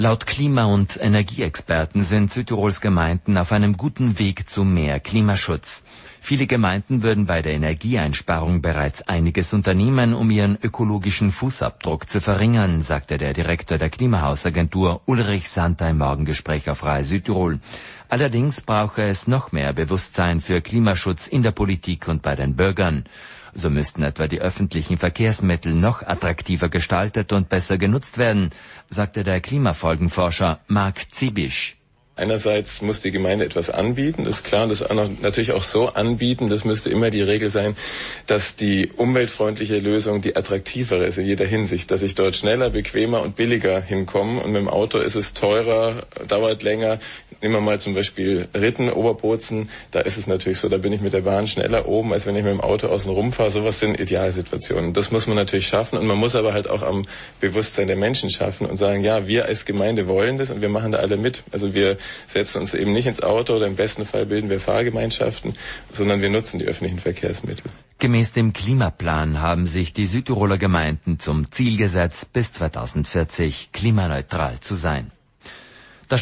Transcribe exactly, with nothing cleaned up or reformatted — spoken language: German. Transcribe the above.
Laut Klima- und Energieexperten sind Südtirols Gemeinden auf einem guten Weg zu mehr Klimaschutz. Viele Gemeinden würden bei der Energieeinsparung bereits einiges unternehmen, um ihren ökologischen Fußabdruck zu verringern, sagte der Direktor der Klimahausagentur Ulrich Santer im Morgengespräch auf R A I Südtirol. Allerdings brauche es noch mehr Bewusstsein für Klimaschutz in der Politik und bei den Bürgern. So müssten etwa die öffentlichen Verkehrsmittel noch attraktiver gestaltet und besser genutzt werden, sagte der Klimafolgenforscher Marc Ziebisch. Einerseits muss die Gemeinde etwas anbieten, das ist klar, und das auch noch, natürlich auch so anbieten, das müsste immer die Regel sein, dass die umweltfreundliche Lösung die attraktivere ist in jeder Hinsicht, dass ich dort schneller, bequemer und billiger hinkomme, und mit dem Auto ist es teurer, dauert länger. Nehmen wir mal zum Beispiel Ritten, Oberbozen, da ist es natürlich so, da bin ich mit der Bahn schneller oben, als wenn ich mit dem Auto außen rumfahre. Sowas sind Idealsituationen. Das muss man natürlich schaffen, und man muss aber halt auch am Bewusstsein der Menschen schaffen und sagen, ja, wir als Gemeinde wollen das und wir machen da alle mit. Also wir setzen uns eben nicht ins Auto oder im besten Fall bilden wir Fahrgemeinschaften, sondern wir nutzen die öffentlichen Verkehrsmittel. Gemäß dem Klimaplan haben sich die Südtiroler Gemeinden zum Ziel gesetzt, bis zweitausendvierzig klimaneutral zu sein.